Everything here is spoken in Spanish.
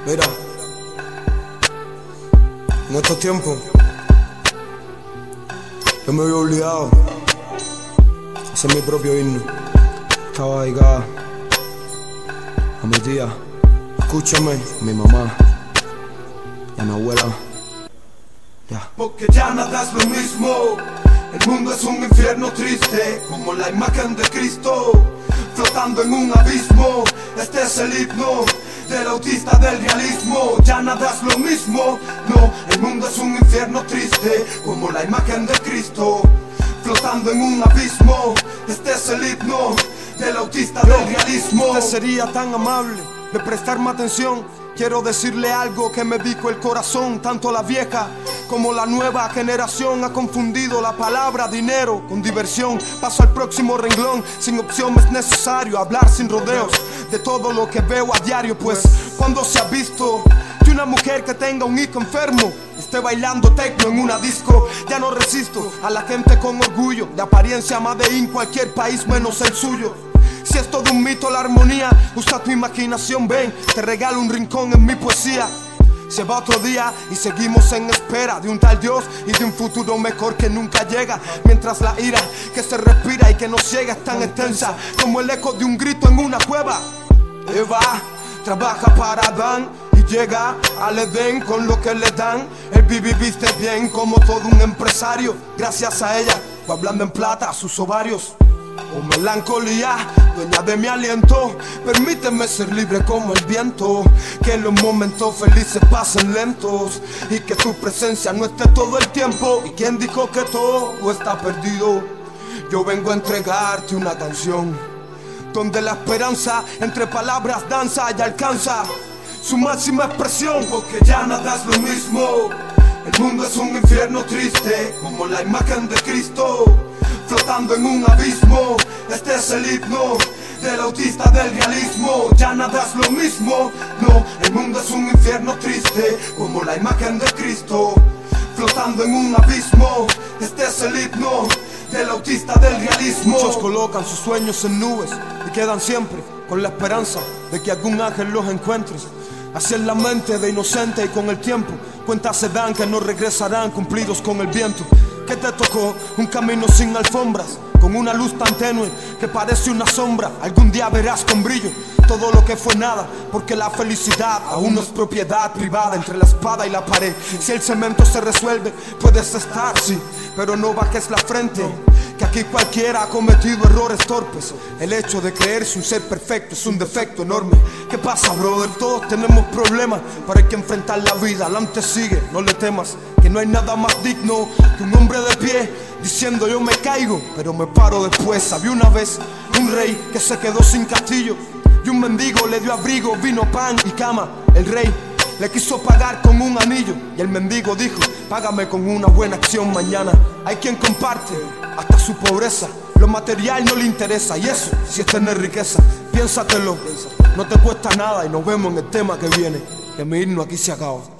Mira, en estos tiempos yo me había obligado a hacer mi propio himno. Estaba dedicada a mi tía, escúchame, a mi mamá y a mi abuela. Ya. Porque ya nada es lo mismo. El mundo es un infierno triste, como la imagen de Cristo flotando en un abismo. Este es el himno del autista del realismo. Ya nada es lo mismo, no. El mundo es un infierno triste, como la imagen de Cristo flotando en un abismo. Este es el himno del autista del realismo. Usted sería tan amable de prestarme atención. Quiero decirle algo que me dijo el corazón. Tanto la vieja como la nueva generación ha confundido la palabra dinero con diversión. Paso al próximo renglón, sin opción es necesario hablar sin rodeos de todo lo que veo a diario. Pues cuando se ha visto que una mujer que tenga un hijo enfermo esté bailando tecno en una disco, ya no resisto a la gente con orgullo de apariencia made in cualquier país menos el suyo. Si es todo un mito la armonía, usa tu imaginación, ven, te regalo un rincón en mi poesía. Se va otro día y seguimos en espera de un tal Dios y de un futuro mejor que nunca llega. Mientras la ira que se respira y que nos ciega es tan extensa como el eco de un grito en una cueva. Eva trabaja para Adán y llega al Edén con lo que le dan. El viste bien como todo un empresario. Gracias a ella va hablando en plata a sus ovarios. Oh melancolía, dueña de mi aliento, permíteme ser libre como el viento. Que los momentos felices pasen lentos y que tu presencia no esté todo el tiempo. ¿Y quién dijo que todo está perdido? Yo vengo a entregarte una canción donde la esperanza entre palabras danza y alcanza su máxima expresión. Porque ya nada es lo mismo. El mundo es un infierno triste, como la imagen de Cristo flotando en un abismo. Este es el himno del autista del realismo. Ya nada es lo mismo, no. El mundo es un infierno triste, como la imagen de Cristo flotando en un abismo. Este es el himno del autista del realismo. Muchos colocan sus sueños en nubes y quedan siempre con la esperanza de que algún ángel los encuentre. Así es la mente de inocente y con el tiempo cuentas se dan que no regresarán cumplidos con el viento. Que te tocó un camino sin alfombras, con una luz tan tenue que parece una sombra. Algún día verás con brillo todo lo que fue nada, porque la felicidad aún no es propiedad privada. Entre la espada y la pared, si el cemento se resuelve, puedes estar, sí, pero no bajes la frente, que aquí cualquiera ha cometido errores torpes. El hecho de creerse un ser perfecto es un defecto enorme. ¿Qué pasa, brother? Todos tenemos problemas, pero hay que enfrentar la vida. Adelante sigue, no le temas, que no hay nada más digno que un hombre de pie diciendo yo me caigo, pero me paro después. Había una vez un rey que se quedó sin castillo y un mendigo le dio abrigo, vino, pan y cama. El rey le quiso pagar con un anillo y el mendigo dijo, págame con una buena acción mañana. Hay quien comparte hasta su pobreza, lo material no le interesa, y eso si es tener riqueza. Piénsatelo, no te cuesta nada y nos vemos en el tema que viene, que mi himno aquí se acaba.